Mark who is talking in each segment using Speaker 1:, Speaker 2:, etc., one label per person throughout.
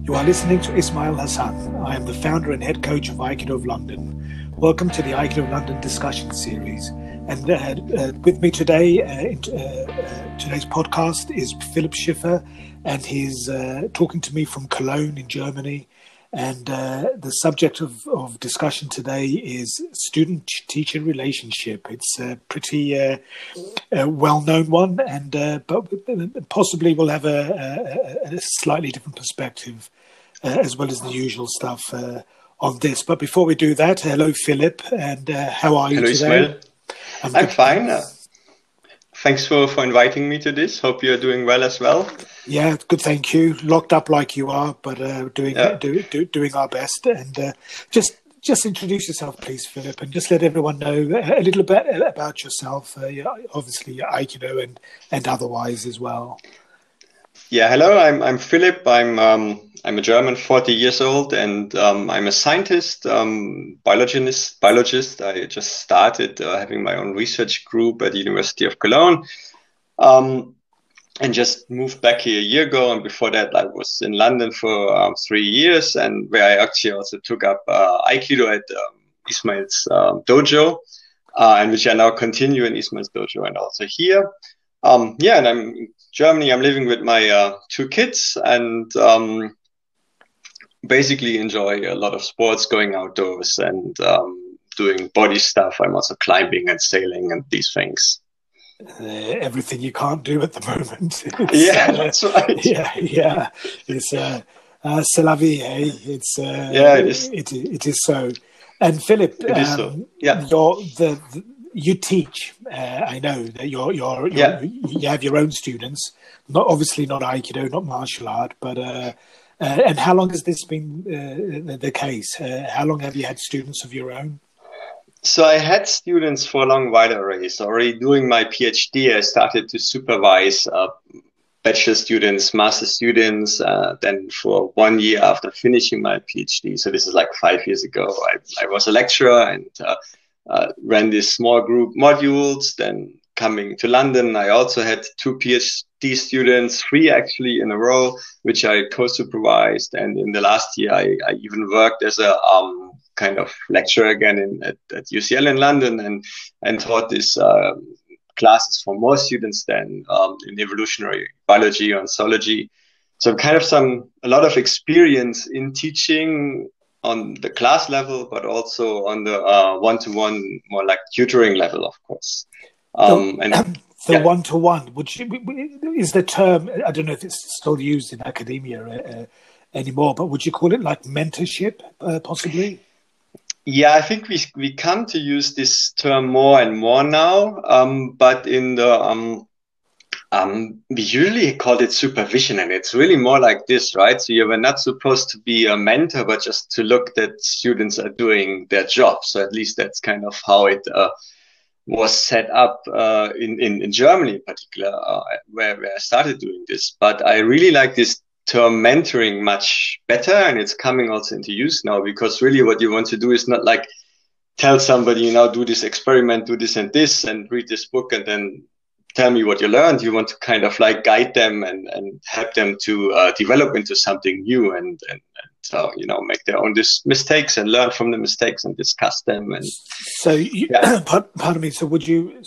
Speaker 1: You are listening to Ismail Hassan. I am the founder and head coach of Aikido of London. Welcome to the Aikido of London discussion series. And with me today, today's podcast is Philipp Schiffer, and he's talking to me from Cologne in Germany. And the subject of discussion today is student-teacher relationship. It's a pretty well-known one, and but possibly we'll have a slightly different perspective, as well as the usual stuff on this. But before we do that, hello, Philipp, and how are you
Speaker 2: today?
Speaker 1: Ismail.
Speaker 2: I'm fine. Thanks for inviting me to this. Hope you're doing well as well.
Speaker 1: Yeah, good. Thank you. Locked up like you are, but doing our best. And just introduce yourself, please, Philipp, and just let everyone know a little bit about yourself. Obviously, Aikido and otherwise as well.
Speaker 2: Yeah. Hello. I'm Philipp. I'm a German, 40 years old, and I'm a scientist, biologist. I just started having my own research group at the University of Cologne. And just moved back here a year ago. And before that, I was in London for 3 years, and where I actually also took up Aikido at Ismail's dojo, and which I now continue in Ismail's dojo and also here. And I'm in Germany. I'm living with my 2 kids, and basically enjoy a lot of sports, going outdoors and doing body stuff. I'm also climbing and sailing and these things.
Speaker 1: Everything you can't do at the moment.
Speaker 2: That's right.
Speaker 1: Yeah. It's c'est la vie, eh? It's
Speaker 2: it is.
Speaker 1: It is so. And Philipp,
Speaker 2: it is so. Yeah.
Speaker 1: You teach. I know that you have your own students. Obviously not Aikido, not martial art, but and how long has this been the case? How long have you had students of your own?
Speaker 2: So I had students for a long while already. So already doing my PhD, I started to supervise bachelor students, master students. Then for 1 year after finishing my PhD, so this is like 5 years ago, I was a lecturer and ran this small group modules. Then coming to London, I also had 2 PhD students, 3 actually in a row, which I co-supervised. And in the last year, I even worked as a kind of lecturer again at UCL in London and taught these classes for more students than in evolutionary biology or zoology. So kind of a lot of experience in teaching on the class level, but also on the one-to-one, more like tutoring level, of course.
Speaker 1: One-to-one, is the term, I don't know if it's still used in academia anymore, but would you call it like mentorship, possibly?
Speaker 2: Yeah, I think we come to use this term more and more now, but in the we usually call it supervision, and it's really more like this, right? So you were not supposed to be a mentor, but just to look that students are doing their job. So at least that's kind of how it was set up in Germany in particular, where I started doing this. But I really like this term mentoring much better, and it's coming also into use now, because really what you want to do is not like tell somebody, do this experiment, do this and this, and read this book and then tell me what you learned. You want to kind of like guide them and help them to develop into something new and make their own mistakes and learn from the mistakes and discuss them. And
Speaker 1: so pardon me, so would you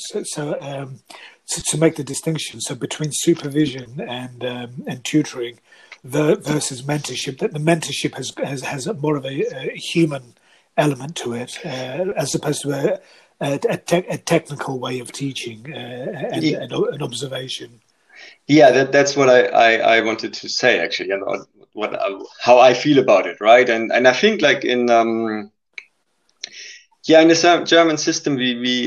Speaker 1: to make the distinction, so between supervision and tutoring versus mentorship, that the mentorship has more of a human element to it, as opposed to a technical way of teaching and observation.
Speaker 2: Yeah, that's what I wanted to say, actually, how I feel about it, right? And I think like in the German system, we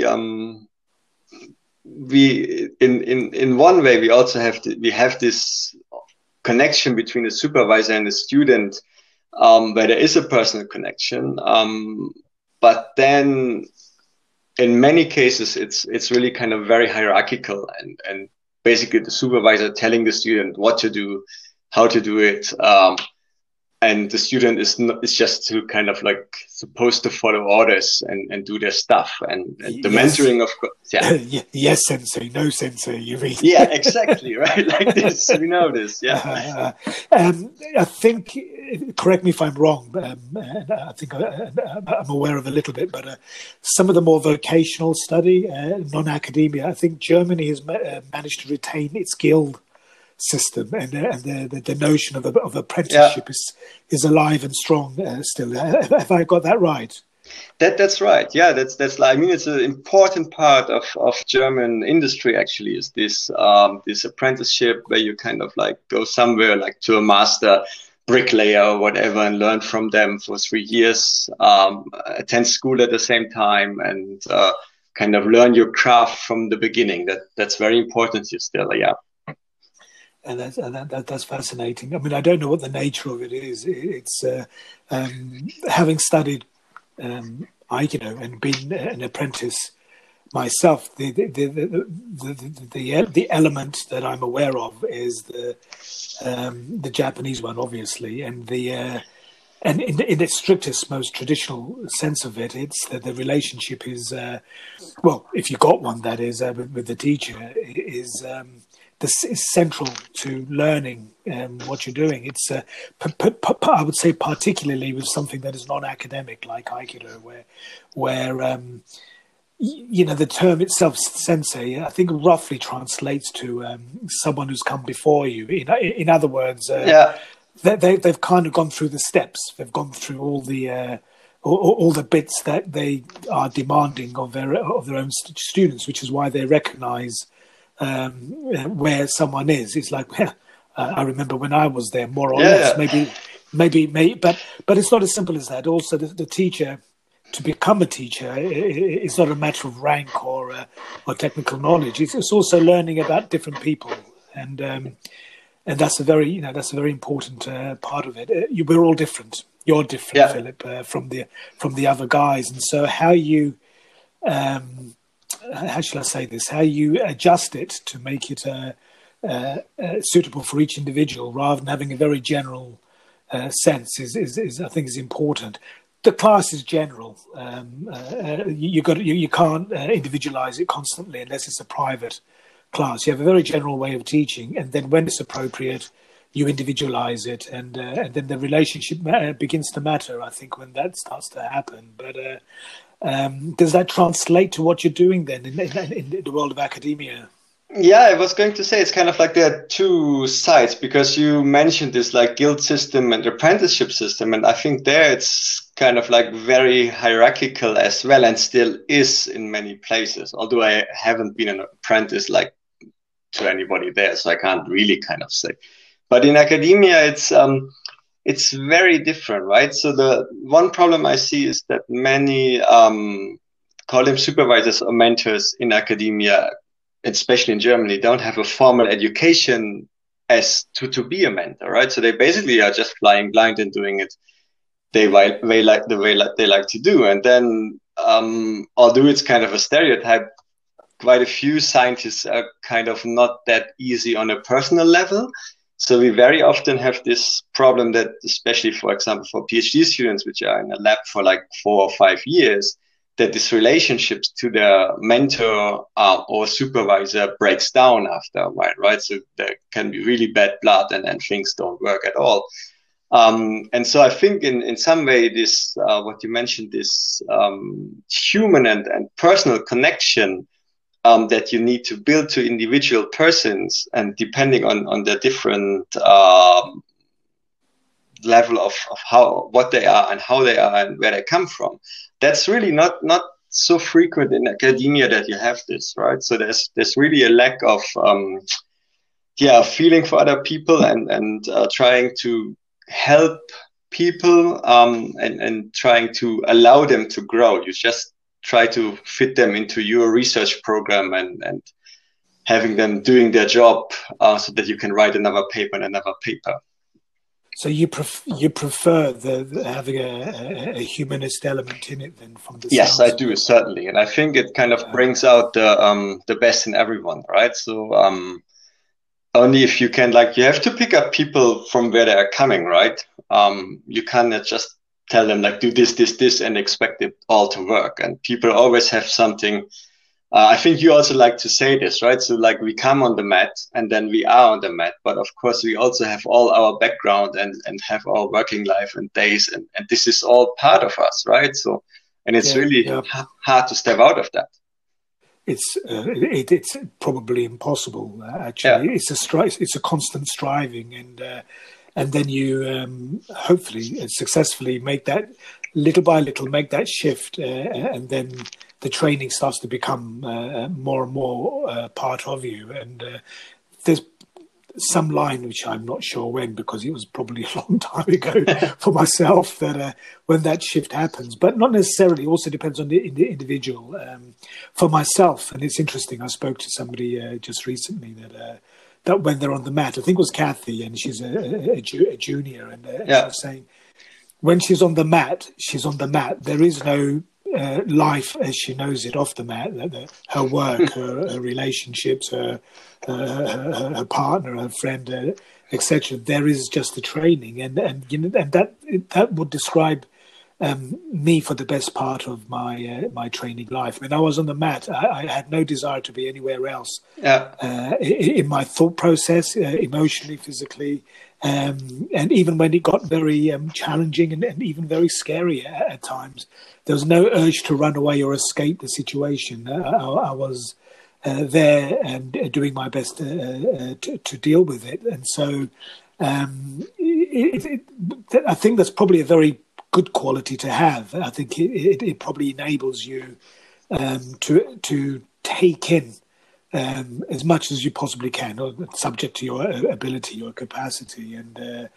Speaker 2: in one way we also have this connection between the supervisor and the student, where there is a personal connection, but then in many cases it's really kind of very hierarchical and basically the supervisor telling the student what to do, how to do it, and the student is just to kind of like supposed to follow orders and do their stuff, and the
Speaker 1: Yes.
Speaker 2: mentoring, of course. Yeah.
Speaker 1: Yes, sensei. No, sensei. You mean?
Speaker 2: Yeah, exactly. Right. Like this. We know this. Yeah.
Speaker 1: I think, correct me if I'm wrong, and I think I'm aware of a little bit, but some of the more vocational study, non-academia, I think Germany has managed to retain its guild system, and the notion of apprenticeship is alive and strong still. Have I got that right?
Speaker 2: That's right. Yeah, that's like, I mean, it's an important part of German industry actually, is this this apprenticeship where you kind of like go somewhere like to a master bricklayer or whatever and learn from them for 3 years, attend school at the same time, and kind of learn your craft from the beginning. That's very important here still. Yeah.
Speaker 1: And that's fascinating. I mean, I don't know what the nature of it is. It's having studied Aikido and been an apprentice myself. The element that I'm aware of is the Japanese one, obviously, and and in its strictest, most traditional sense of it, it's that the relationship is well, if you got one, that is with the teacher, is. This is central to learning what you're doing. It's, I would say, particularly with something that is non-academic like Aikido, where you know, the term itself, sensei, I think roughly translates to someone who's come before you. In other words, they've kind of gone through the steps. They've gone through all the bits that they are demanding of their own students, which is why they recognise where someone is. It's like, I remember when I was there, more or less, maybe, but it's not as simple as that. Also, the teacher, to become a teacher, it's not a matter of rank or technical knowledge. It's also learning about different people, and that's a very important part of it. We're all different. You're different, Philip, from the other guys, and so how you. How shall I say this? How you adjust it to make it suitable for each individual, rather than having a very general sense, is I think is important. The class is general. You can't individualize it constantly unless it's a private class. You have a very general way of teaching, and then when it's appropriate, you individualize it, and then the relationship begins to matter. I think when that starts to happen, but. Does that translate to what you're doing then in the world of academia?
Speaker 2: Yeah, I was going to say it's kind of like there are two sides, because you mentioned this like guild system and apprenticeship system, and I think there it's kind of like very hierarchical as well, and still is in many places. Although I haven't been an apprentice like to anybody there, so I can't really kind of say. But in academia, it's very different, right? So the one problem I see is that many call them supervisors or mentors in academia, especially in Germany, don't have a formal education as to be a mentor, right? So they basically are just flying blind and doing it the way they like to do. And then, although it's kind of a stereotype, quite a few scientists are kind of not that easy on a personal level. So we very often have this problem that, especially, for example, for PhD students, which are in a lab for like 4 or 5 years, that this relationships to their mentor or supervisor breaks down after a while, right? So there can be really bad blood, and things don't work at all. And so I think in some way, this, what you mentioned, this human and personal connection that you need to build to individual persons, and depending on the different level of what they are and how they are and where they come from, that's really not so frequent in academia that you have this, right? So there's really a lack of feeling for other people and trying to help people and trying to allow them to grow. You just try to fit them into your research program and having them doing their job so that you can write another paper and another paper.
Speaker 1: So you prefer having a humanist element in it then from the
Speaker 2: Yes, I do, certainly. And I think it kind of brings out the best in everyone, right? So only if you can, like, you have to pick up people from where they are coming, right? You cannot just tell them like, do this, and expect it all to work. And people always have something. I think you also like to say this, right? So like we come on the mat and then we are on the mat, but of course we also have all our background and have our working life and days, and this is all part of us, right? So, and it's really hard to step out of that.
Speaker 1: It's probably impossible. Actually, it's a constant striving, and then you hopefully successfully make that little by little make that shift, and then the training starts to become more and more part of you. And there's some line which I'm not sure when, because it was probably a long time ago for myself, that when that shift happens, but not necessarily. It also depends on the individual. For myself, and it's interesting, I spoke to somebody just recently that when they're on the mat, I think it was Kathy, and she's a junior, and she was saying when she's on the mat, there is no life as she knows it off the mat. Her work, her relationships, her partner, her friend, etc. There is just the training, and that would describe me for the best part of my training life. When I was on the mat, I had no desire to be anywhere else. In my thought process, emotionally, physically. And even when it got very challenging and even very scary at times, there was no urge to run away or escape the situation. I was there and doing my best to deal with it. And so I think that's probably a very good quality to have. I think it probably enables you to take in as much as you possibly can, subject to your ability, your capacity, and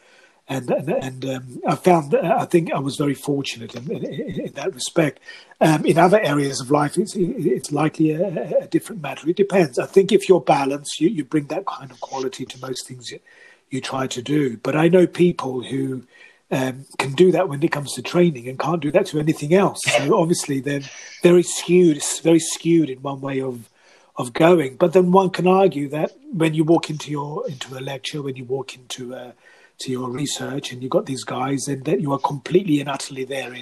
Speaker 1: I found that I think I was very fortunate in that respect. In other areas of life, it's likely a different matter. It depends. I think if you're balanced, you bring that kind of quality to most things you try to do. But I know people who can do that when it comes to training and can't do that to anything else. So obviously they're very skewed. It's very skewed in one way of going. But then one can argue that when you walk into a lecture, when you walk into to your research, and you've got these guys, and that you are completely and utterly there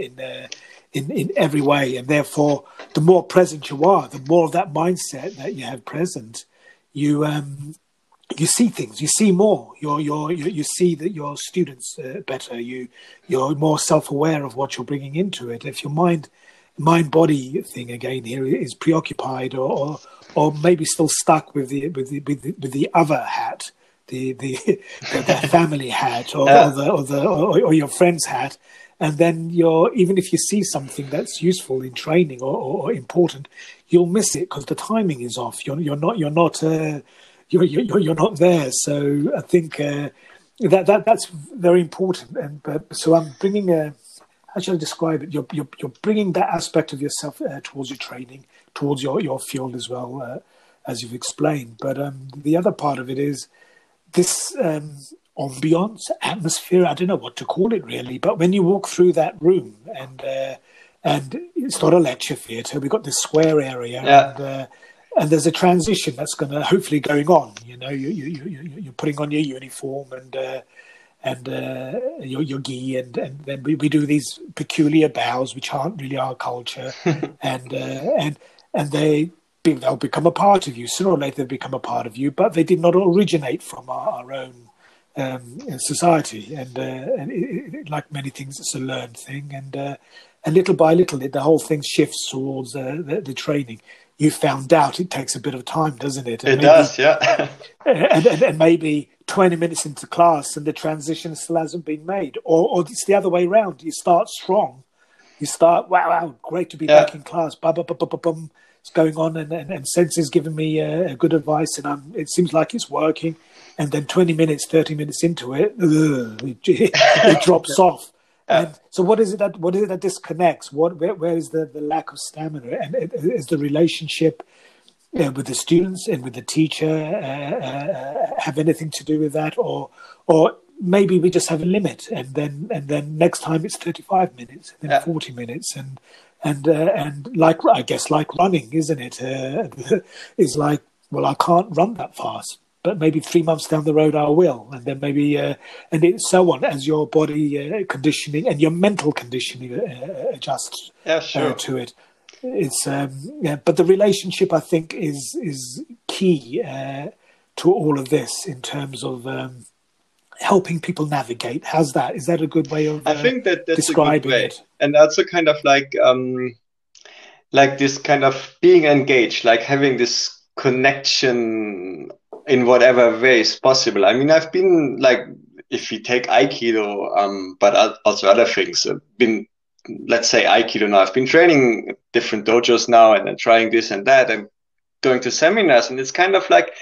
Speaker 1: in every way, and therefore the more present you are, the more of that mindset that you have present, you see things, you see more, you see that your students better, you're more self-aware of what you're bringing into it. If your mind-body thing again here is preoccupied or maybe still stuck with the other hat, the family hat or your friend's hat, and then even if you see something that's useful in training or important, you'll miss it because the timing is off. You're not there. So I think that's very important. So I'm bringing how shall I describe it? You're bringing that aspect of yourself towards your training, towards your field as well, as you've explained. But the other part of it is this ambiance, atmosphere. I don't know what to call it really, but when you walk through that room and it's not a lecture theatre, we've got this square area, and there's a transition that's going to hopefully going on. You know, you're putting on your uniform and your gi, and then we do these peculiar bows which aren't really our culture, and they'll become a part of you. Sooner or later, they become a part of you, but they did not originate from our own society. And like many things, it's a learned thing. And little by little, the whole thing shifts towards the training. You found out it takes a bit of time, doesn't it?
Speaker 2: It does, yeah.
Speaker 1: and maybe 20 minutes into class and the transition still hasn't been made. Or it's the other way around. You start strong. You start, wow, great to be back in class. Bum. It's going on, and Sensei's giving me good advice, and it seems like it's working. And then 20 minutes, 30 minutes into it, it drops off. And so what is it that disconnects? Where is the lack of stamina? And is the relationship with the students and with the teacher have anything to do with that? Or maybe we just have a limit, and then next time it's 35 minutes, and then 40 minutes, and like, I guess, like running, isn't it? It's like, well, I can't run that fast. but maybe 3 months down the road I will, and then maybe and it's so on as your body conditioning and your mental conditioning adjusts to it. It's but the relationship, I think, is key to all of this in terms of helping people navigate. How's that? Is that a good way of
Speaker 2: I think that's
Speaker 1: describing
Speaker 2: a good way.
Speaker 1: it?
Speaker 2: And also kind of like this kind of being engaged, like having this connection in whatever way is possible. I mean, I've been like, if you take Aikido, but also other things, been, let's say Aikido now, I've been training different dojos now and then trying this and that and going to seminars, and it's kind of like,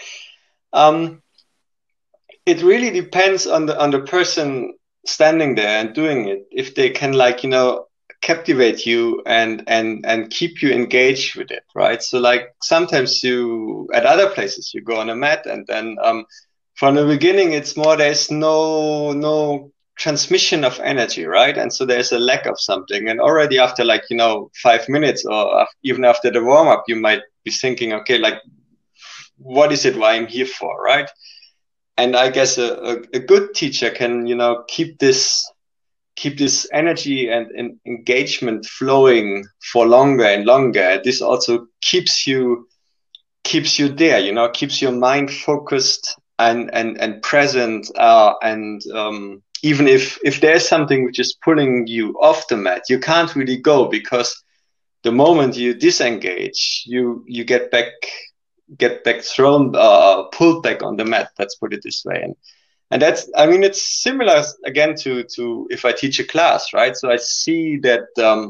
Speaker 2: it really depends on the person standing there and doing it. If they can, like, captivate you and keep you engaged with it, right? So like sometimes at other places you go on a mat, and then from the beginning it's more, there's no transmission of energy, right? And so there's a lack of something, and already after 5 minutes or even after the warm-up, you might be thinking, okay, like, what is it, why I'm here for, right? And I guess a good teacher can keep this energy and engagement flowing for longer and longer. This also keeps you there, keeps your mind focused and present. And even if there's something which is pulling you off the mat, you can't really go, because the moment you disengage, you get back thrown, pulled back on the mat. Let's put it this way. And that's, I mean, it's similar again to if I teach a class, right? So I see that,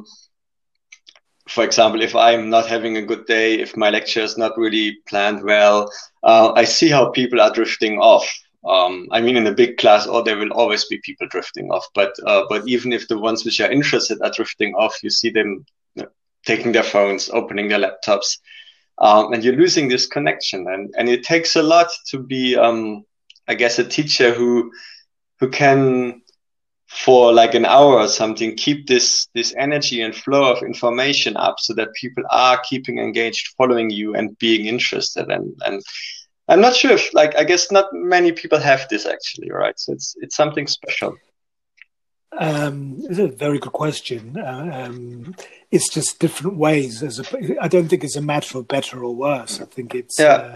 Speaker 2: for example, if I'm not having a good day, if my lecture is not really planned well, I see how people are drifting off. I mean, in a big class, there will always be people drifting off. But even if the ones which are interested are drifting off, you see them taking their phones, opening their laptops, and you're losing this connection. And it takes a lot to be, I guess, a teacher who can, for like an hour or something, keep this energy and flow of information up, so that people are keeping engaged, following you, and being interested. And I'm not sure if, I guess not many people have this actually, right? So it's something special.
Speaker 1: It's a very good question. It's just different ways. I don't think it's a matter of better or worse. I think it's.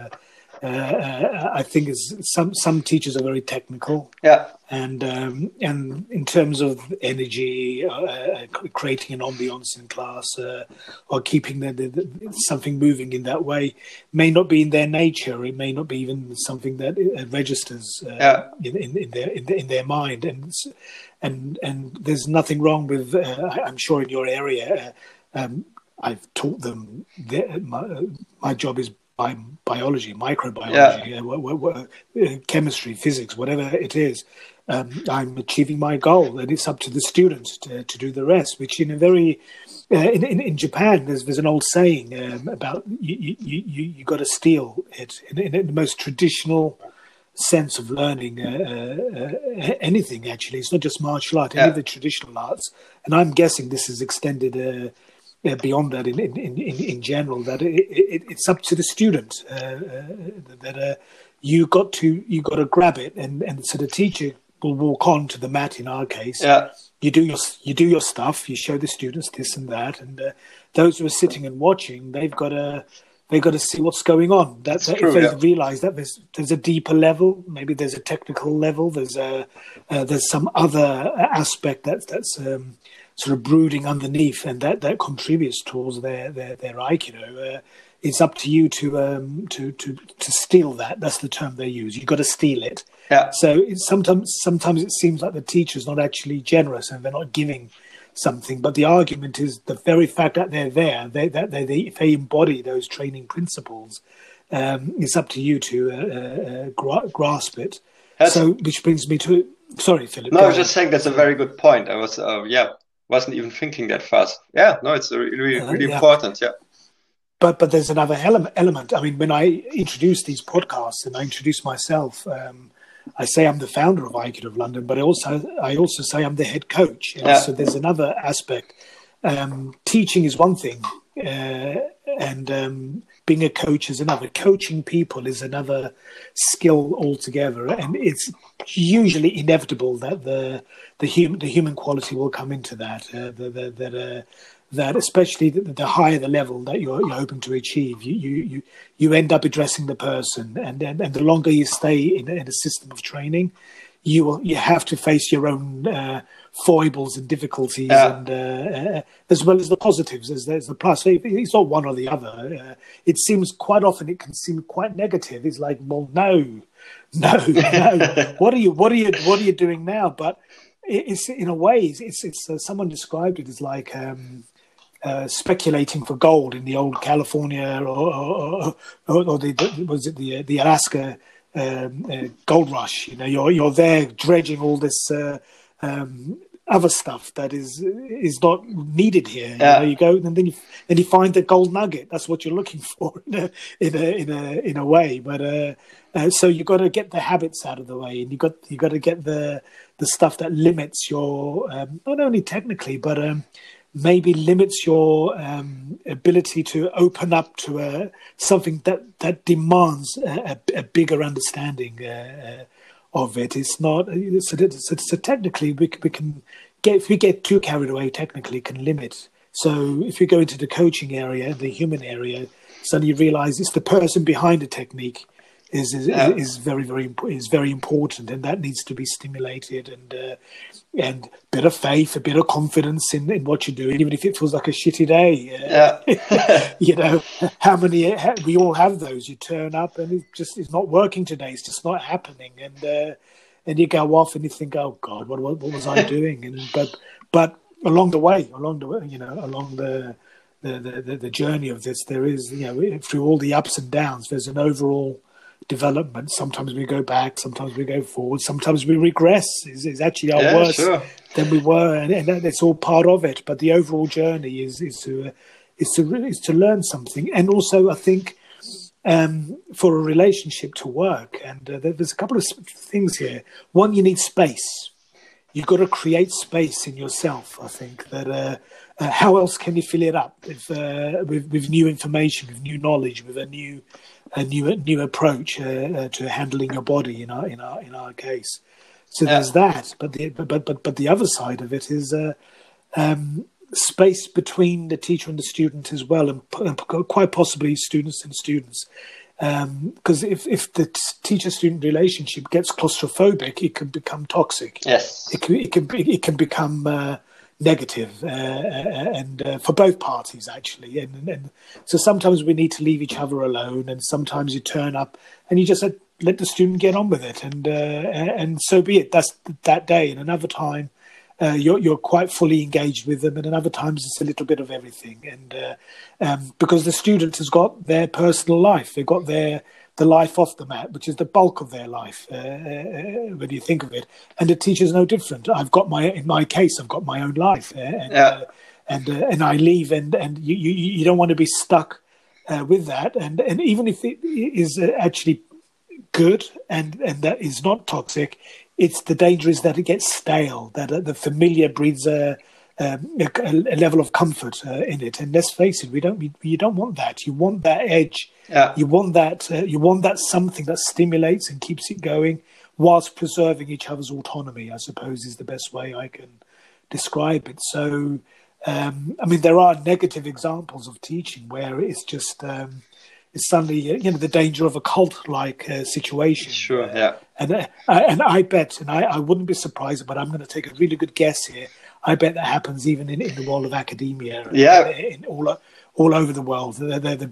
Speaker 1: I think some teachers are very technical, and in terms of energy, creating an ambience in class, or keeping something moving in that way, may not be in their nature. It may not be even something that registers in their mind, and there's nothing wrong with. I'm sure in your area, I've taught them. My job is biology, microbiology, chemistry, physics, whatever it is. I'm achieving my goal, and it's up to the students to do the rest. Which, in a very in Japan, there's an old saying about you got to steal it in the most traditional sense of learning anything. Actually, it's not just martial art, any of the traditional arts, and I'm guessing this is extended. Beyond that, in general, that it's up to the student that you got to grab it, and so the teacher will walk on to the mat. In our case, you do your stuff, you show the students this and that, and those who are sitting and watching, they've got to see what's going on. That's true, if they realise that there's a deeper level, maybe there's a technical level, there's some other aspect that's sort of brooding underneath, and that contributes towards their Aikido. It's up to you to steal that. That's the term they use. You've got to steal it. So sometimes it seems like the teacher's not actually generous and they're not giving something. But the argument is the very fact that they're there, if they embody those training principles, it's up to you to grasp it. Which brings me to. Sorry, Philip.
Speaker 2: No, I was just saying that's a very good point. I was wasn't even thinking that fast. It's really important.
Speaker 1: But there's another element. I mean, when I introduce these podcasts and I introduce myself, I say I'm the founder of Aikido of London, but I also say I'm the head coach. So there's another aspect. Teaching is one thing. being a coach is another. Coaching people is another skill altogether, and it's usually inevitable that the human quality will come into that. That especially the higher the level that you're hoping to achieve, you end up addressing the person, and the longer you stay in a system of training, you have to face your own foibles and difficulties, and as well as the positives. There's the plus. It's not one or the other. It seems quite often it can seem quite negative. It's like, well, no. What are you doing now? But it's in a way, it's someone described it as like speculating for gold in the old California or the Alaska gold rush. You're there dredging all this other stuff that is not needed here. You go and then you find the gold nugget. That's what you're looking for in a way. But so you got to get the habits out of the way, and you got to get the stuff that limits your not only technically, but maybe limits your ability to open up to something that demands a bigger understanding of it. It's not so technically we can get, if we get too carried away, technically can limit. So if you go into the coaching area, the human area, suddenly you realize it's the person behind the technique is very important, and that needs to be stimulated, and a bit of faith, a bit of confidence in what you're doing, even if it feels like a shitty day. We all have those. You turn up and it's not working today. It's just not happening, and you go off and you think, oh God, what was I doing? And but along the way, along the journey of this, there is, through all the ups and downs, there's an overall development. Sometimes we go back, sometimes we go forward, sometimes we regress. Is actually worse than we were, and that's all part of it. But the overall journey is to learn something, and also I think for a relationship to work. And there's a couple of things here. One, you need space. You've got to create space in yourself. I think that how else can you fill it up with new information, with new knowledge, with a new approach to handling your body in our case. So there's that, but the other side of it is space between the teacher and the student as well, and quite possibly students and students. Because if the teacher-student relationship gets claustrophobic, it can become toxic.
Speaker 2: Yes,
Speaker 1: it can become negative, and for both parties actually. And so sometimes we need to leave each other alone, and sometimes you turn up and you just let the student get on with it, and so be it. That's that day. And another time, you're quite fully engaged with them, and another times it's a little bit of everything. And because the student has got their personal life, they've got the life off the mat, which is the bulk of their life, when you think of it. And the teacher's no different. In my case, I've got my own life, and I leave, and you don't want to be stuck with that. And even if it is actually good and that is not toxic, it's the danger is that it gets stale, that the familiar breeds a level of comfort in it. And let's face it, you don't want that. You want that edge. You want that something that stimulates and keeps it going whilst preserving each other's autonomy, I suppose, is the best way I can describe it. So, there are negative examples of teaching where it's just it's suddenly the danger of a cult-like situation. Sure, yeah. And I bet, and I wouldn't be surprised, but I'm going to take a really good guess here. I bet that happens even in the world of academia. In all over the world. The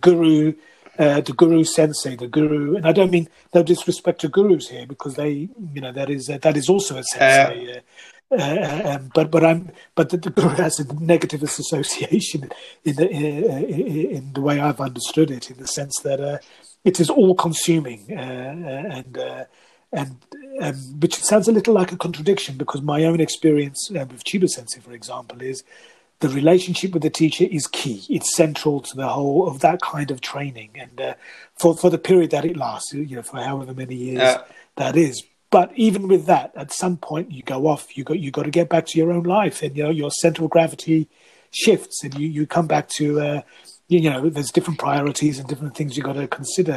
Speaker 1: guru sensei, the guru, and I don't mean no disrespect to gurus here, because that is also a sensei. But the guru has a negative association in the way I've understood it, in the sense that it is all consuming, and which sounds a little like a contradiction, because my own experience with Chiba Sensei, for example, is the relationship with the teacher is key. It's central to the whole of that kind of training, and for the period that it lasts, for however many years that is. But even with that, at some point you go off. You got to get back to your own life, and your center of gravity shifts, and you come back to there's different priorities and different things you got to consider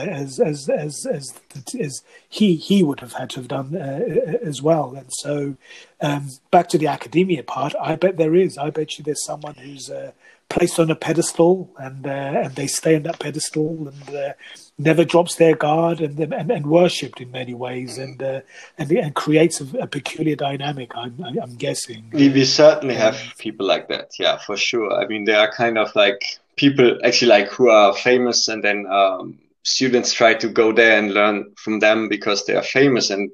Speaker 1: as he would have had to have done as well. And so back to the academia part, I bet you there's someone who's placed on a pedestal and they stay on that pedestal and never drops their guard and worshipped in many ways and creates a peculiar dynamic. I'm guessing
Speaker 2: we certainly have people like that. Yeah, for sure. I mean, there are kind of like people actually like who are famous, and then students try to go there and learn from them because they are famous, and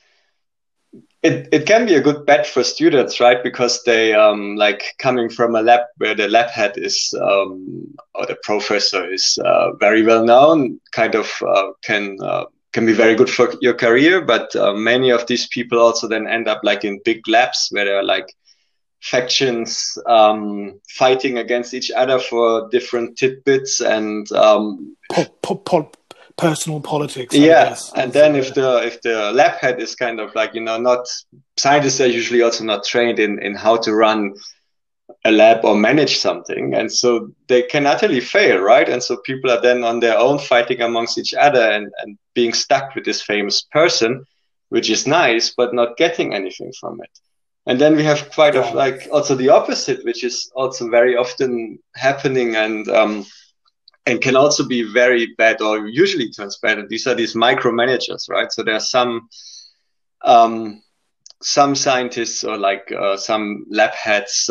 Speaker 2: it can be a good bet for students, right? Because they like coming from a lab where the lab head is or the professor is very well known, kind of can be very good for your career. But many of these people also then end up like in big labs where there are like factions fighting against each other for different tidbits and
Speaker 1: personal politics.
Speaker 2: Yeah, and then if the lab head is kind of like, not scientists are usually also not trained in how to run a lab or manage something, and so they can utterly fail, right? And so people are then on their own fighting amongst each other and being stuck with this famous person, which is nice, but not getting anything from it. And then we have quite of like also the opposite, which is also very often happening and can also be very bad, or usually turns bad. And these are these micromanagers, right? So there are some scientists or like some lab heads,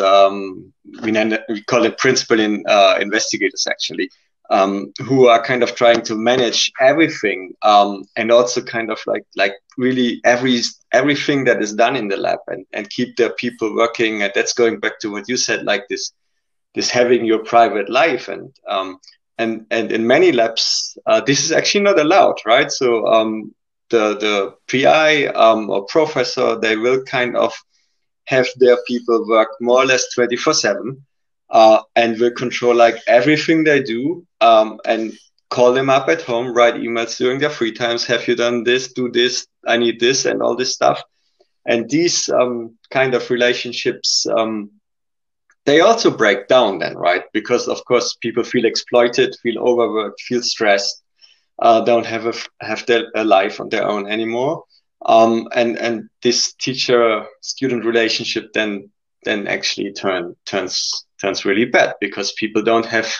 Speaker 2: we call it principal investigators actually, who are kind of trying to manage everything and also kind of like really everything that is done in the lab and keep their people working. And that's going back to what you said, like this having your private life and in many labs, this is actually not allowed, right? So the PI or professor, they will kind of have their people work more or less 24/7 and will control like everything they do and call them up at home, write emails during their free times. Have you done this? Do this. I need this and all this stuff. And these kind of relationships, they also break down then, right? Because of course people feel exploited, feel overworked, feel stressed, don't have a life on their own anymore. And this teacher-student relationship then actually turns really bad because people don't have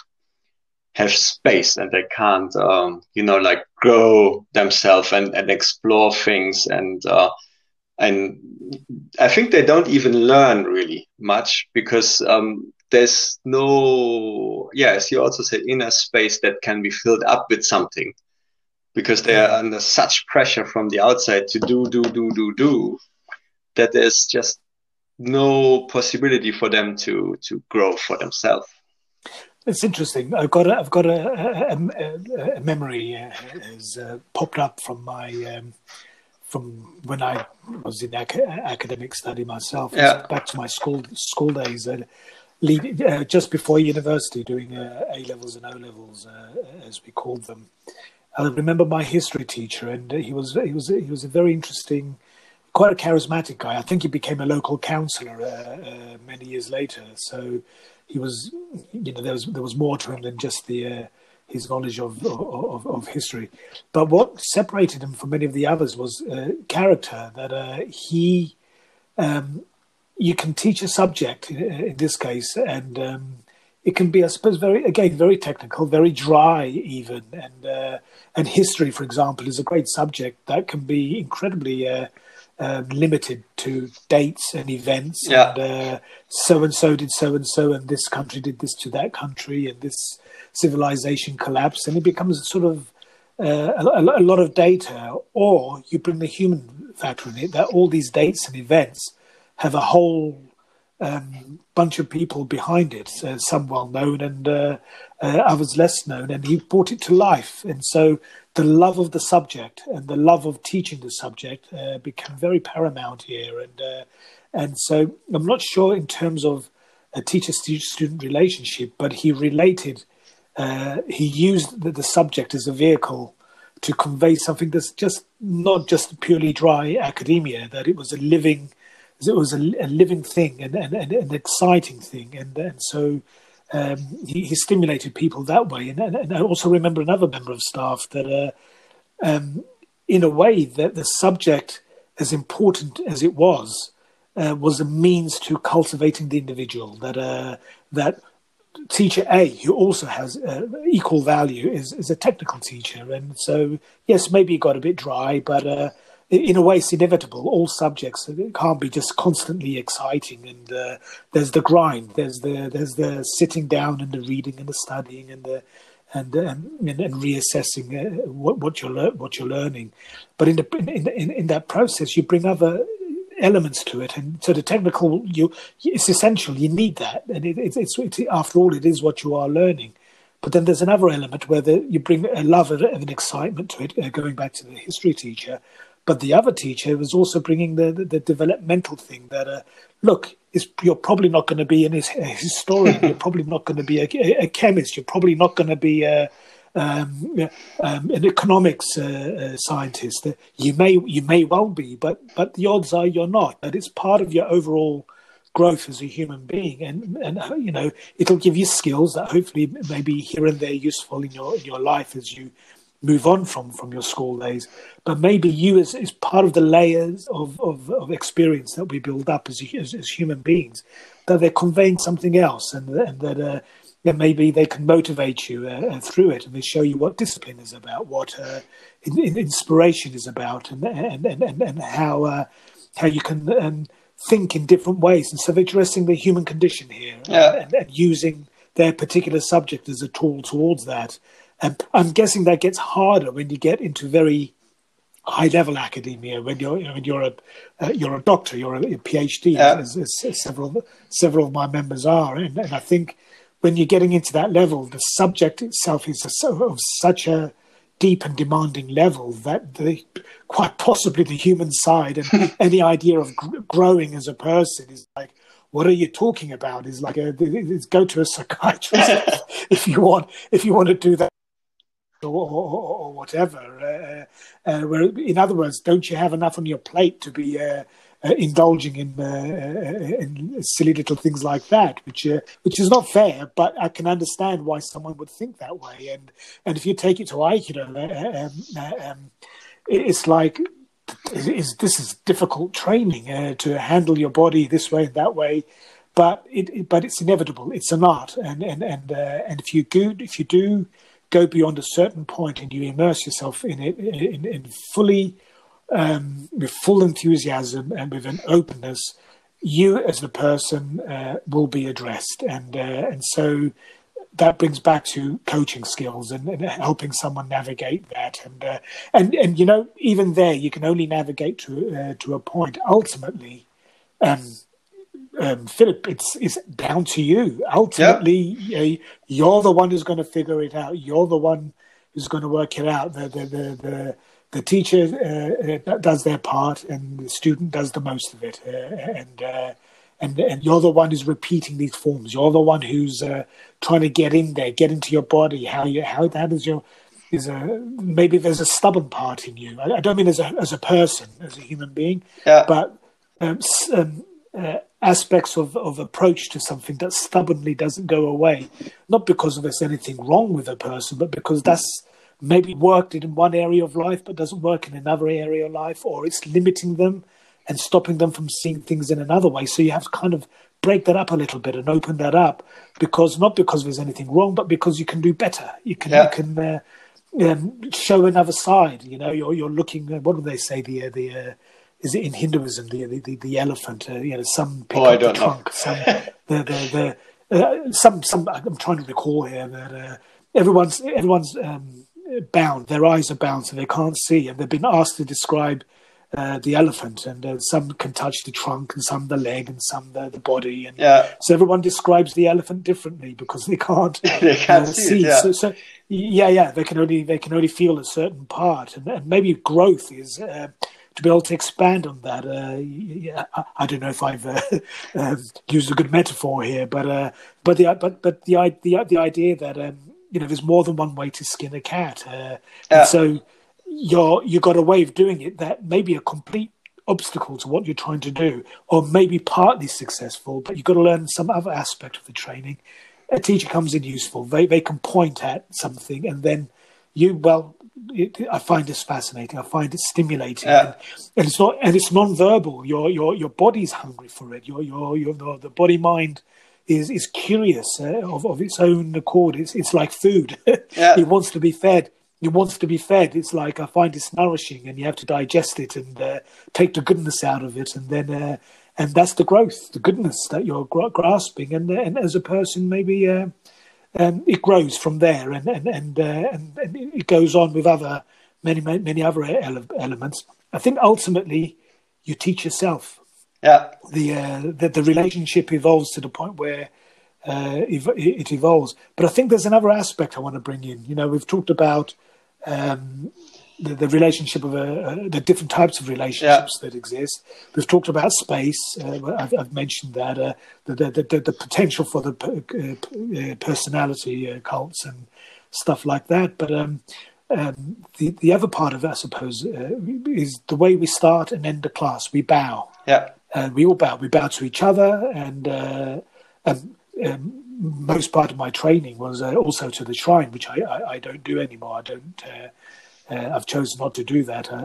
Speaker 2: space and they can't, like grow themselves and explore things and I think they don't even learn really much because there's no, as you also said, inner space that can be filled up with something because they are under such pressure from the outside to do that there's just no possibility for them to grow for themselves.
Speaker 1: It's interesting. I've got a memory has popped up from my from when I was in academic study myself. Back to my school days, just before university, doing A levels and O levels, as we called them. I remember my history teacher, and he was a very interesting, quite a charismatic guy. I think he became a local councillor many years later. So he was, there was more to him than just his knowledge of history. But what separated him from many of the others was character. That you can teach a subject in this case, and it can be, I suppose, very technical, very dry even, and history, for example, is a great subject that can be incredibly limited to dates and events. And so and so did so and so, and this country did this to that country, and this civilization collapsed, and it becomes sort of a lot of data. Or you bring the human factor in it, that all these dates and events have a whole bunch of people behind it, some well known and others less known, and he brought it to life. And so the love of the subject and the love of teaching the subject became very paramount here. And so I'm not sure in terms of a teacher-student relationship, but he related. He used the subject as a vehicle to convey something that's just not just purely dry academia, that it was a living thing and an exciting thing. And so he stimulated people that way. And I also remember another member of staff that, in a way, that the subject, as important as it was a means to cultivating the individual. That teacher A, who also has equal value, is a technical teacher. And so, yes, maybe it got a bit dry, but in a way, it's inevitable. All subjects, it can't be just constantly exciting. And there's the grind. There's the sitting down and the reading and the studying and reassessing what you're learning. But in that process, you bring other elements to it, and so the technical, it's essential. You need that, and it's after all, it is what you are learning. But then there's another element where you bring a love and an excitement to it, going back to the history teacher. But the other teacher was also bringing the developmental thing that, look, you're probably not going to be a historian. You're probably not going to be a chemist. You're probably not going to be an economics scientist. You may well be, but the odds are you're not. But it's part of your overall growth as a human being, and it'll give you skills that hopefully maybe here and there useful in your life as you move on from your school days. But maybe you as part of the layers of experience that we build up as human beings, that they're conveying something else, and that maybe they can motivate you through it, and they show you what discipline is about, what inspiration is about, and how you can think in different ways. And so they're addressing the human condition here, and using their particular subject as a tool towards that. I'm guessing that gets harder when you get into very high-level academia. When you're a doctor, you're a PhD, as several of my members are, and I think when you're getting into that level, the subject itself is of such a deep and demanding level that quite possibly the human side and any idea of growing as a person is like, what are you talking about? Is like go to a psychiatrist if you want to do that. Or whatever. Where, in other words, don't you have enough on your plate to be indulging in silly little things like that, which is not fair. But I can understand why someone would think that way. And if you take it to Aikido, it's like this is difficult training to handle your body this way and that way. But it's inevitable. It's an art, and if you do go beyond a certain point and you immerse yourself in it in fully with full enthusiasm and with an openness, you as the person will be addressed, and so that brings back to coaching skills and helping someone navigate that, and even there you can only navigate to a point. Ultimately, Philip, it's down to you. Ultimately, you're the one who's going to figure it out. You're the one who's going to work it out. The teacher does their part, and the student does the most of it. And you're the one who's repeating these forms. You're the one who's trying to get in there, get into your body. Maybe there's a stubborn part in you. I don't mean as a person, as a human being, but aspects of approach to something that stubbornly doesn't go away, not because there's anything wrong with a person, but because that's maybe worked in one area of life but doesn't work in another area of life, or it's limiting them and stopping them from seeing things in another way. So you have to kind of break that up a little bit and open that up, not because there's anything wrong, but because you can do better. You can show another side. You're looking. What do they say? Is it in Hinduism the elephant? Some pick up the trunk. Some. I'm trying to recall here that everyone's bound. Their eyes are bound, so they can't see, and they've been asked to describe the elephant, and some can touch the trunk, and some the leg, and some the body, and so everyone describes the elephant differently because they can't see. They can only feel a certain part, and maybe growth is. To be able to expand on that, I don't know if I've used a good metaphor here, but the idea that there's more than one way to skin a cat, and so you got a way of doing it that may be a complete obstacle to what you're trying to do, or maybe partly successful, but you've got to learn some other aspect of the training, a teacher comes in useful. They can point at something, and then I find this fascinating. I find it stimulating, and it's non-verbal. Your body's hungry for it. The body mind is curious of its own accord. It's like food. It wants to be fed. It wants to be fed. It's like, I find it's nourishing, and you have to digest it and take the goodness out of it, and then and that's the growth, the goodness that you're grasping, and as a person, maybe it grows from there, and it goes on with many other elements. I think ultimately you teach yourself.
Speaker 2: Yeah.
Speaker 1: The relationship evolves to the point where it evolves. But I think there's another aspect I want to bring in. We've talked about the relationship of the different types of relationships that exist. We've talked about space. I've mentioned that the potential for the personality cults and stuff like that. But the other part of it, I suppose, is the way we start and end the class. We bow.
Speaker 2: Yeah.
Speaker 1: We all bow. We bow to each other, and most part of my training was also to the shrine, which I don't do anymore. I've chosen not to do that.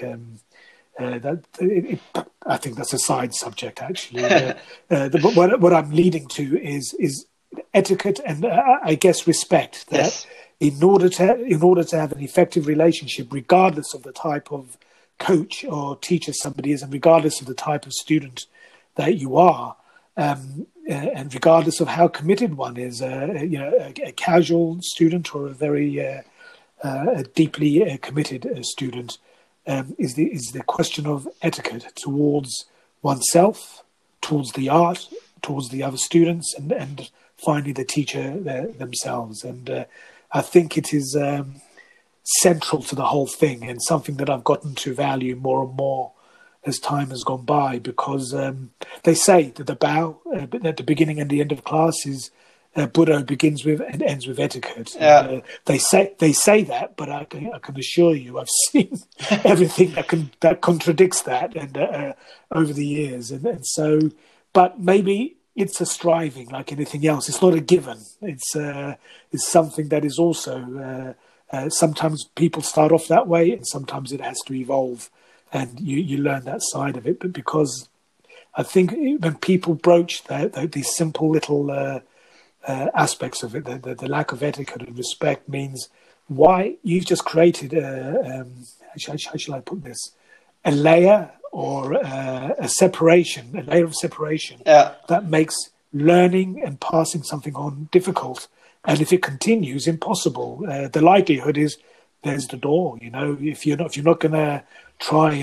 Speaker 1: I think that's a side subject, actually. What I'm leading to is etiquette and I guess respect. That in order to have an effective relationship, regardless of the type of coach or teacher somebody is, and regardless of the type of student that you are, and regardless of how committed one is, a casual student or a very a deeply committed student, is the question of etiquette towards oneself, towards the art, towards the other students, and finally the teacher themselves. And I think it is central to the whole thing, and something that I've gotten to value more and more as time has gone by, because they say that the bow at the beginning and the end of class is Buddha begins with and ends with etiquette.
Speaker 2: Yeah.
Speaker 1: They say that, but I can assure you, I've seen everything that contradicts that, and over the years, and so. But maybe it's a striving, like anything else. It's not a given. It's something that is also. Sometimes people start off that way, and sometimes it has to evolve, and you learn that side of it. But because I think when people broach these simple little aspects of it, the lack of etiquette and respect means why you've just created how shall I put this, a layer or a layer of separation that makes learning and passing something on difficult. And if it continues, impossible. The likelihood is there's the door. If you're not going to try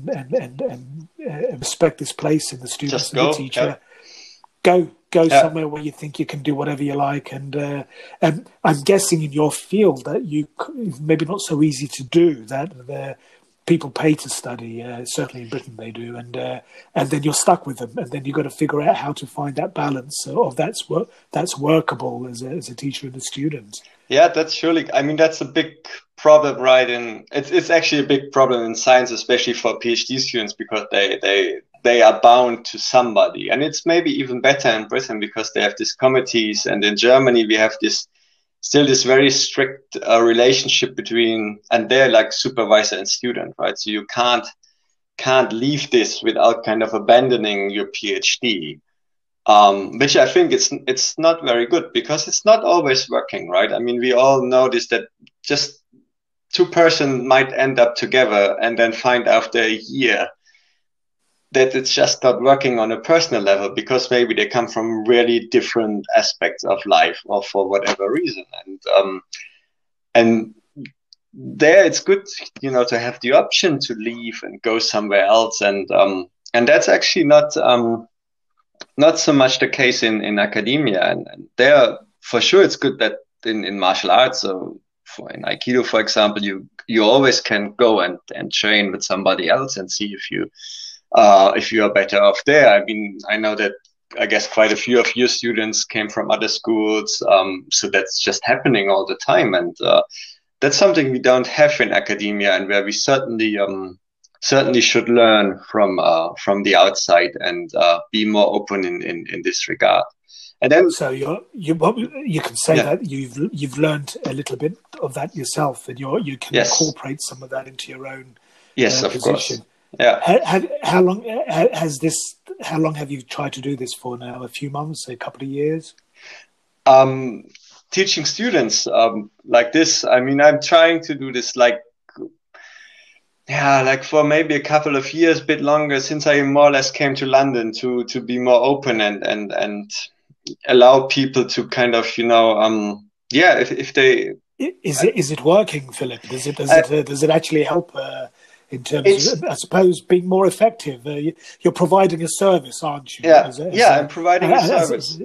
Speaker 1: and respect this place and the students and the teacher, go somewhere where you think you can do whatever you like. And I'm guessing in your field that you maybe not so easy to do that. People pay to study, certainly in Britain they do, and then you're stuck with them, and then you've got to figure out how to find that balance of that's workable as a teacher and a student.
Speaker 2: Yeah, that's surely. I mean, that's a big problem, right? And it's actually a big problem in science, especially for PhD students, because they are bound to somebody, and it's maybe even better in Britain because they have these committees, and in Germany we have still this very strict relationship between, and they're like supervisor and student, right? So you can't leave this without kind of abandoning your PhD, which I think it's not very good because it's not always working, right? I mean, we all notice that just two persons might end up together and then find after a year that it's just not working on a personal level because maybe they come from really different aspects of life or for whatever reason. And there it's good, to have the option to leave and go somewhere else. And that's actually not so much the case in academia. And there, for sure, it's good that in martial arts, so in Aikido, for example, you always can go and train with somebody else and see if you are better off there. I mean, I know that I guess quite a few of your students came from other schools, so that's just happening all the time, and that's something we don't have in academia, and where we certainly should learn from the outside and be more open in this regard. And then,
Speaker 1: so you can say that you've learned a little bit of that yourself, and you can incorporate some of that into your own
Speaker 2: of
Speaker 1: position.
Speaker 2: course. Yeah.
Speaker 1: How long How long have you tried to do this for now? A few months, a couple of years?
Speaker 2: Teaching students like this. I mean, I'm trying to do this like for maybe a couple of years, a bit longer, since I more or less came to London to be more open and allow people to kind of, if they
Speaker 1: is it working, Philip? Does it actually help in terms of, I suppose, being more effective? You're providing a service, aren't you?
Speaker 2: I'm providing a service.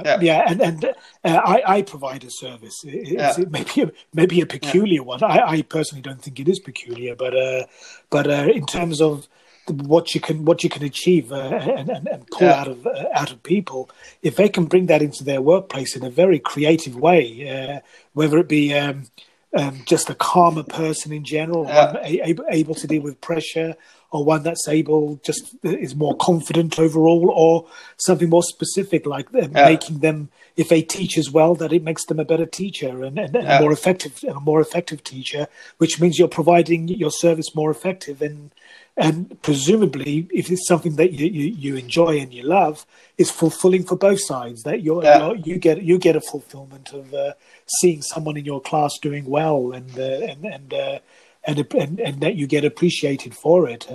Speaker 1: I provide a service. It may be a peculiar one. I personally don't think it is peculiar, but in terms of what you can achieve and pull out of people, if they can bring that into their workplace in a very creative way, whether it be just a calmer person in general, one able to deal with pressure, or one that's is more confident overall, or something more specific like making them, if they teach as well, that it makes them a better teacher and a more effective teacher, which means you're providing your service more effective, and presumably, if it's something that you enjoy and you love, it's fulfilling for both sides. That you get a fulfillment of seeing someone in your class doing well, and that you get appreciated for it.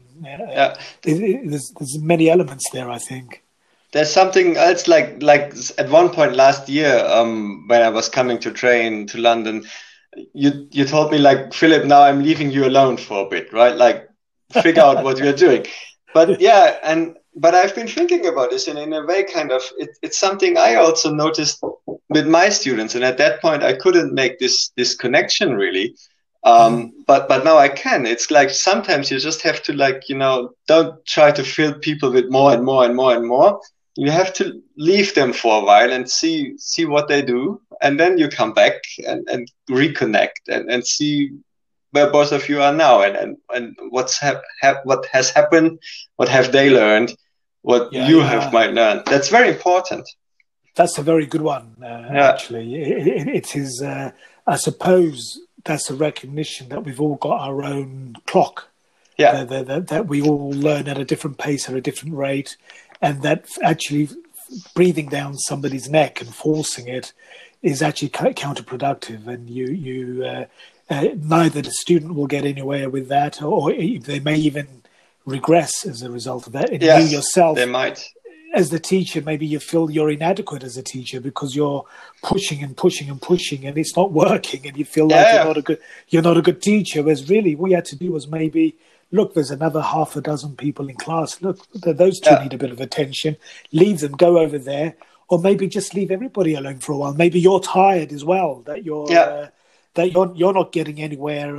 Speaker 1: There's many elements there, I think.
Speaker 2: There's something else, like at one point last year, when I was coming to train to London, you told me, like, Philip, now I'm leaving you alone for a bit, right? Like, figure out what you're doing. But I've been thinking about this, and in a way, kind of, it's something I also noticed with my students. And at that point, I couldn't make this connection really. But now I can. It's like sometimes you just have to, like, don't try to fill people with more and more and more and more. You have to leave them for a while and see what they do, and then you come back and reconnect and see where both of you are now, and what has happened, what have they learned, what might learn. That's very important.
Speaker 1: That's a very good one, actually. It is, I suppose, that's a recognition that we've all got our own clock. That we all learn at a different pace, at a different rate, and that actually breathing down somebody's neck and forcing it is actually counterproductive, and neither the student will get anywhere with that, or they may even regress as a result of that. And you yourself,
Speaker 2: they might.
Speaker 1: As the teacher, maybe you feel you're inadequate as a teacher because you're pushing and pushing and pushing, and it's not working, and you feel like you're not a good teacher. Whereas really, what you had to do was maybe, look, there's another half a dozen people in class. Look, those two need a bit of attention. Leave them, go over there, or maybe just leave everybody alone for a while. Maybe you're tired as well, that you're not getting anywhere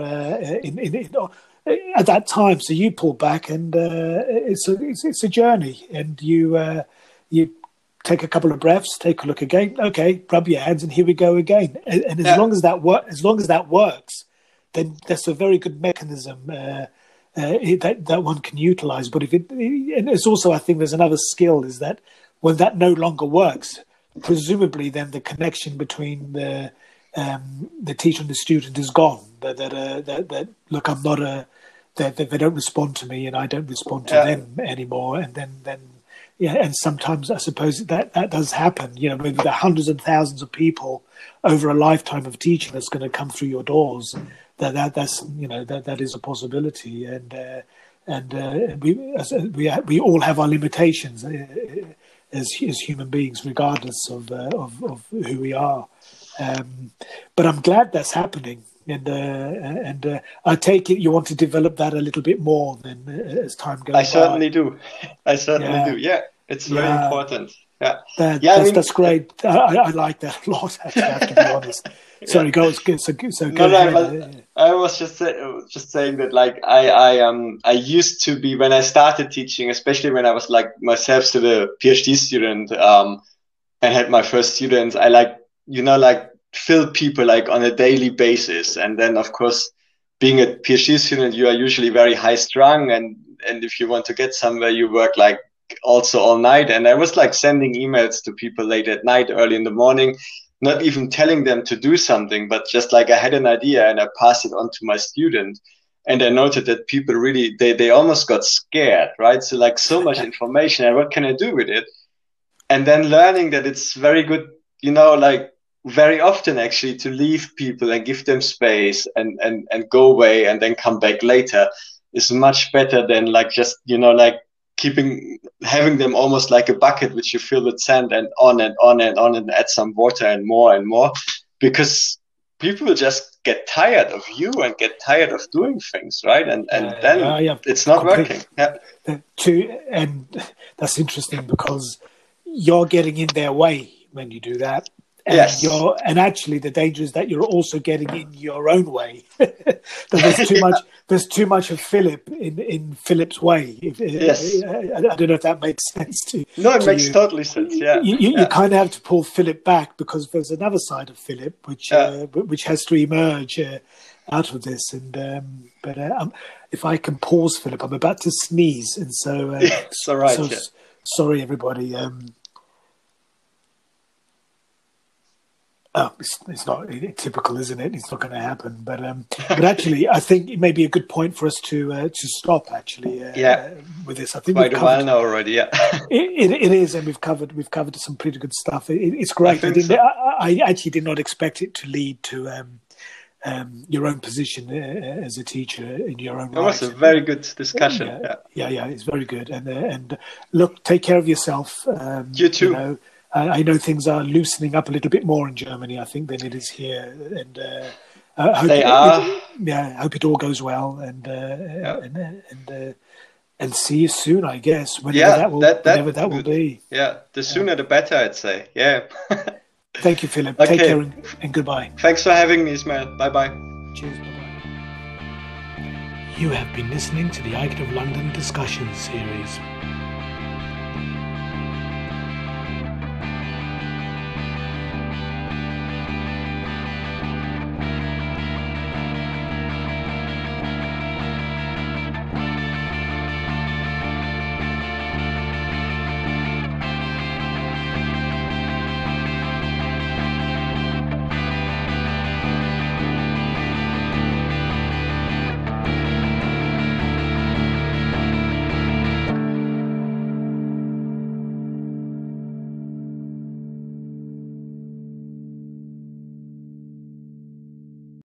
Speaker 1: at that time, so you pull back, and it's a journey, and you take a couple of breaths, take a look again. Okay, rub your hands, and here we go again. And as long as that works, then that's a very good mechanism that one can utilize. But and it's also, I think, there's another skill, is that when that no longer works, presumably then the connection between the teacher and the student is gone. That look, I'm not that they don't respond to me, and I don't respond to them anymore. And then and sometimes I suppose that does happen. Maybe there are hundreds and thousands of people over a lifetime of teaching that's going to come through your doors. That is a possibility, and we all have our limitations as human beings, regardless of who we are. But I'm glad that's happening, and I take it you want to develop that a little bit more then as time goes by.
Speaker 2: I certainly do. Yeah, it's very important.
Speaker 1: That's great. I like that a lot, actually, I have to be honest. Sorry, go ahead.
Speaker 2: I was just saying that, like, I used to be, when I started teaching, especially when I was like myself still a PhD student, and had my first students, I fill people like on a daily basis. And then, of course, being a PhD student, you are usually very high strung, and if you want to get somewhere, you work like also all night. And I was like sending emails to people late at night, early in the morning, not even telling them to do something, but just like I had an idea and I passed it on to my student. And I noted that people really, they almost got scared, right? So like so much information, and what can I do with it? And then learning that it's very good, like very often actually to leave people and give them space and go away and then come back later is much better than like just, like having them almost like a bucket which you fill with sand and on and on and on and add some water and more, because people will just get tired of you and get tired of doing things, right? And then it's not working. Yeah.
Speaker 1: And that's interesting because you're getting in their way when you do that. And
Speaker 2: yes.
Speaker 1: And actually the danger is that you're also getting in your own way. There's too much of Philip in Philip's way.
Speaker 2: Yes.
Speaker 1: I don't know if that makes sense to you.
Speaker 2: No, it makes totally sense. Yeah.
Speaker 1: You kind of have to pull Philip back because there's another side of Philip which has to emerge out of this. And but if I can pause, Philip, I'm about to sneeze, and so
Speaker 2: it's all right.
Speaker 1: Sorry, everybody. It's not typical, isn't it? It's not going to happen. But actually, I think it may be a good point for us to stop. Actually, with this, I think
Speaker 2: quite a while now already. Yeah,
Speaker 1: it is, and we've covered some pretty good stuff. It's great. I actually did not expect it to lead to your own position as a teacher in your own right.
Speaker 2: It was a very good discussion.
Speaker 1: Yeah, it's very good. And look, take care of yourself.
Speaker 2: You too.
Speaker 1: I know things are loosening up a little bit more in Germany, I think, than it is here, and I hope it all goes well, and see you soon, I guess. Whenever that will be.
Speaker 2: Yeah, the sooner the better, I'd say. Yeah.
Speaker 1: Thank you, Philip.
Speaker 2: Okay.
Speaker 1: Take care and goodbye.
Speaker 2: Thanks for having me, Ismail. Bye-bye.
Speaker 1: Cheers. Bye-bye. You have been listening to the ICAT of London discussion series.